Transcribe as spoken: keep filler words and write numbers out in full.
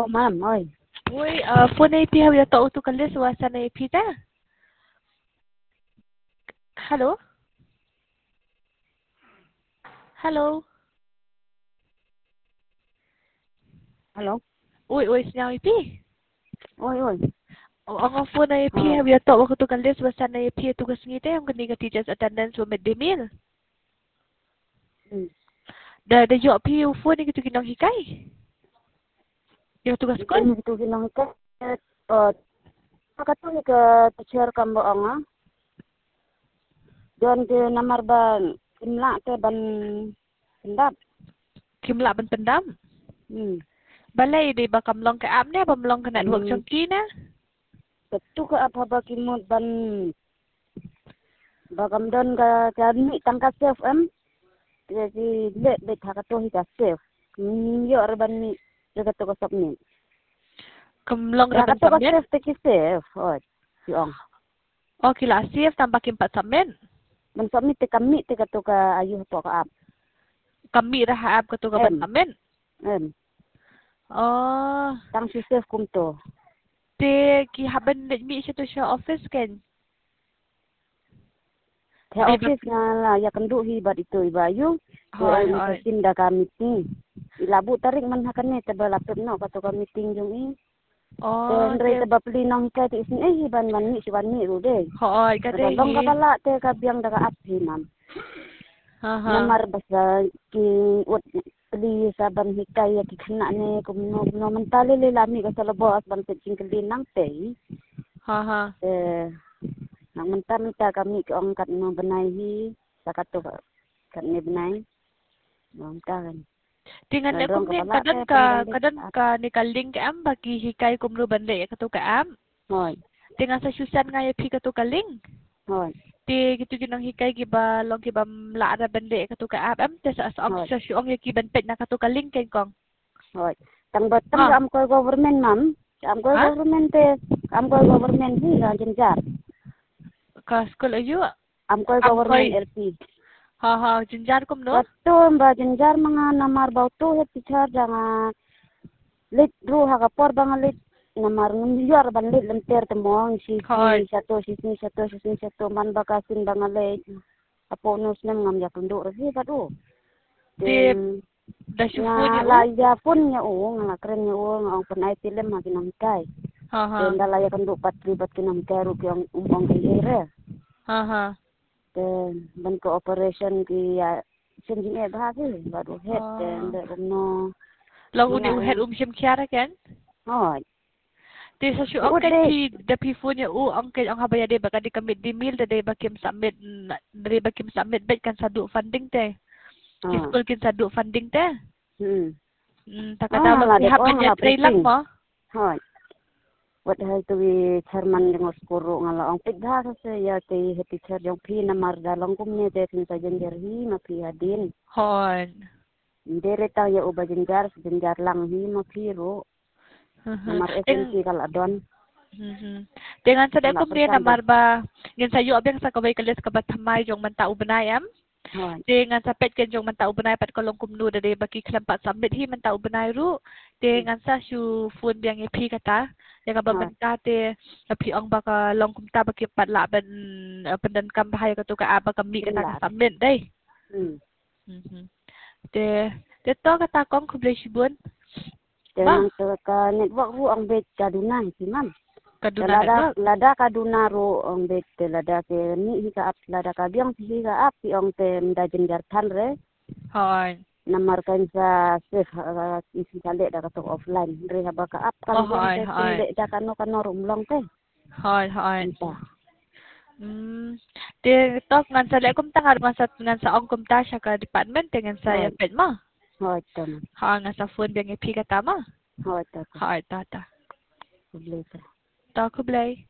ma'am ơi. Ui, uh, phone này thì bây giờ tao tu kalis wasan này phi ta. Hello. Hello. Alo. Ui, ui, sinyal pi. Ôi ôi. Ang phone này phi Ờ. bây giờ tao tu kalis wasan này phi tu kas ngite ang kani ka teachers attendance wa midday meal. Ừ. Dah dah jawab pi phone ni kita kinong hikai. Yang tugas Kan sekolah. itu bilang ke eh kata ni ke teacher kambo anga. Don ke namar ban imla ke ban pendap. Kimla ban pendam. Hmm. Balai di bakam long ke app ni apa melong ke network Ban chongki na? betu ke apa bagi mud ban bagam don ke kami tangka safe em. Jadi le le thaka to hi ka safe. Ni yo ban ni jaga to ko submit. Kemlong Ya raban kata ko submit. safe te ki safe. Oh. Yong. Oh kila save tambah kimpat submit. Man submit te kami te kata ka ayuh to ka app. Kami dah app ke tu ke ban Em. submit. Em. Oh. Tang si safe kum to. Te ki haban let mi siya to siya office kan. Theo Di bak office nga la ya kendu hi bat itu ibayu. Hoy Doon hoy. sa sinda ka meeting. Ilabu tarik man ha kanne taba laptop no kato ka meeting jong i. Oh Then re te taba pli nang ka ti sin eh ban ban ni si ban ni ru de. hoy ka Kada te long ka hi. bala te ka biang daga ap hi mam. Ha ha. Namar basa ki ut pli sa ban hikay ya ki khna ne kum no no mentale le lami ka sa labas ban te cing kelin nang te. Ha ha. Eh nang mentar minta kami ke ong kat no benai hi sakato kat ne benai. Nonton. Dengan nak Rondong kumni kepala kadan ke ka pembanding. kadan ka ni kaling ke am bagi hikai kumnu bande ka tu ka am. Hoi. Dengan sa susan nga pi ka tu kaling. Hoi. Ti gitu ginang hikai ki ba long ki bam la ada bande ka tu ka am am te sa sa Hoi. sa syong ki ban pet na ka tu kaling ken kong. Hoi. Tang batang Ha. am ko government mam. Am ko Ha? government te am ko government hi ra jenjar. Ka school ayu Am ko am government koi. L P. Ha ha jinjar kum no. Betul mbak jenjar mga namar bautu he teacher jangan lit ru ha kapor bang lit namar ngiyor ban lit lenter temong Hoi. sisi satu sisi satu sisi satu man bakasin bang lit apo nus nem ngam ya penduk resi padu. Ti Then dah syufu ni nga u. la ya pun ya o nga kren ya o nga ang panay film ma kinam kai Ha ha. then dala ya kan do patri bat kinam kai ru kyang umbang ire Ha ha. then ban ko operation ki ya sin jing e ba ki ba do het then Oh. de no Long uni mala u ya het um syam kiara kan. hoi Ti sa syu di ang ud kan de pi da pi fu ni u ang kan ang habaya de baka di kamit di mil da de bakim submit dari bakim submit bet kan sadu funding te. Ki ah school kin sadu funding te. hmm Hmm takada ah long la pi de ko habanya ngala tray lang printing mo. hoi wat hai tu wi chairman jong skoro ngala ang pigha se ya te he teacher jong phi namar dalong kum ne te tin sa jenjer hi ma phi adin Hon. Dere tahu ya ubah jenjar jenjar lang hi mo piro nomor S M Teng P kalau don Mhm. Dengan sa nggak kum ni na percanda marba ngin sa yu abeng sa kaway kalis ka bathamay jong manta ubanayam. hoi Dengan sa pet ken jong manta ubanay pat kolong kumnu da de baki klampat submit hi manta ubanay ru. Dengan sa syu fun biang ipi kata. Ya ka hoi babenta te api ang baka long kumta baki pat la ban pendan kam bahaya ka tu ka aba kami kata ka jumlah submit dai. hmm Mhm. Te te to kata kong kublay sibun. Ma dengan ke network ru ang bet kaduna hi mam kaduna lada network. lada kaduna ru ang bet lada ke ni hi ka ap lada ka biang hi ka ap pi ang te nda jenjar than re Hon. nomor kan sa safe isi kale da ka offline re ha ka ap Oh kan biang hoi te hoi. tinde da kano kano rum long te Hoi hoi. entah Hmm. Dia tok ngan sa le kum tang ngan sa ngan sa ong kum ta sya ka department dengan saya hoi pet ma. hoi ton Ha ngan sa phone biang pi kata ma. hoi ta Ha ta ta. boleh Ta ku blai.